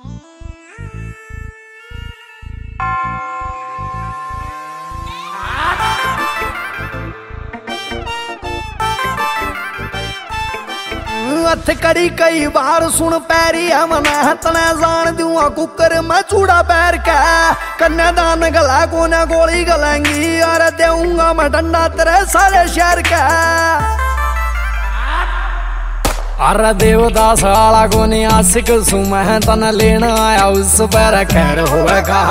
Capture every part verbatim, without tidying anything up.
हथ कड़ी कई बार सुन पैरी है मैं तने जान दूंगा कुकर मैं चूड़ा पैर के कन्यादान गला कोने गोली गलेंगी और देऊंगा मैं डंडा तेरे सारे शहर के। अरे देवदास आला कोनी आशिक सु मैं तन लेना आया उस पर खैर होगा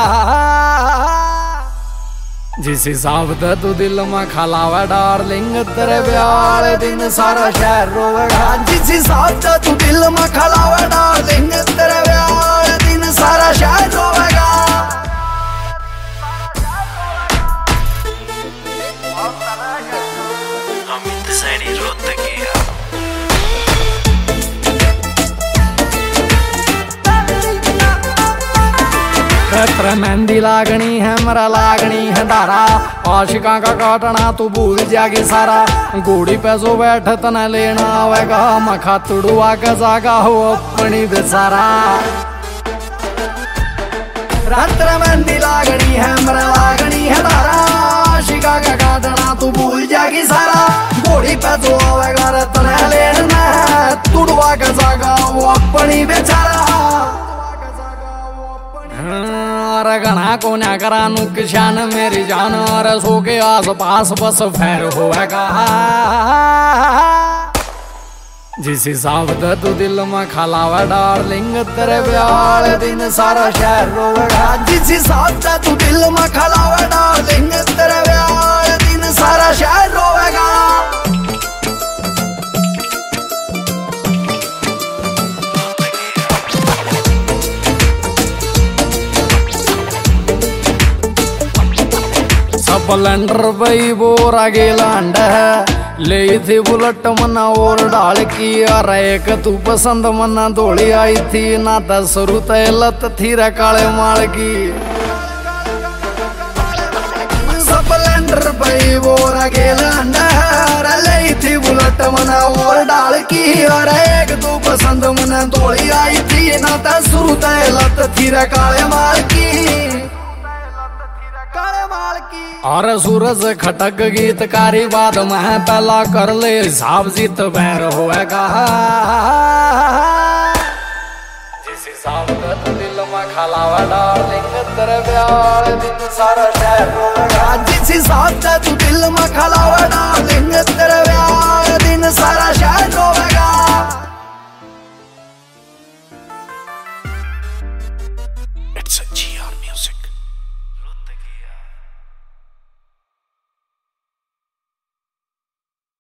जिस हिसाब से तू दिल में खलावा डार्लिंग तेरे ब्याह दिन सारा शहर रोवेगा। जिस हिसाब से तू दिल में खलावा डार्लिंग तेरे ब्याह दिन सारा शहर रोवेगा। अमित सैनी रोहतकी तेरे मेहंदी लागनी है मेरा लागनी है धारा आशिका का काटना तू भूल जागी सारा। घोड़ी पे सो बैठ तना लेना आवेगा मखा तुड़ुआ के जागा हो अपनी बेसारा। तेरे मेहंदी लागनी है मेरा लागनी है धारा आशिका का काटना तू भूल जागी सारा। घोड़ी पे सो आवेगा तना लेना तुड़ुआ के जागा हो अपनी बेचारा। और घना को ना करा नुकसान मेरी जान और सो के आस पास बस फैर होगा। जिस हिसाब से तू दिल में खलावा डार्लिंग तेरे ब्याह दिन सारा शहर रोवेगा। जिस हिसाब से तू दिल में खलावा डार्लिंग तेरे ब्याह दिन सारा शहर रोवेगा। स्प्लेंडर बई बोरा गेलांड ले थी बुलेट मना और डाल की और एक तू पसंद मना दौड़ी आई थी ना दस रुते लत थी रे काले माल की। स्प्लेंडर बई बोरा गेलांड ले थी बुलेट मना और डाल की और एक तू पसंद मना दौड़ी आई थी ना दस रुते लत थी रे काले माल की। और सूरज खटक गीतकारी बाद में पहला कर ले हिसाब जीत बैर होएगा। जिस हिसाब से तू दिल में खलावा डार्लिंग तेरे ब्याह दिन सारा शहर रोवेगा। जिस हिसाब से तू दिल में खलावा डार्लिंग तेरे ब्याह दिन सारा शहर रोवेगा।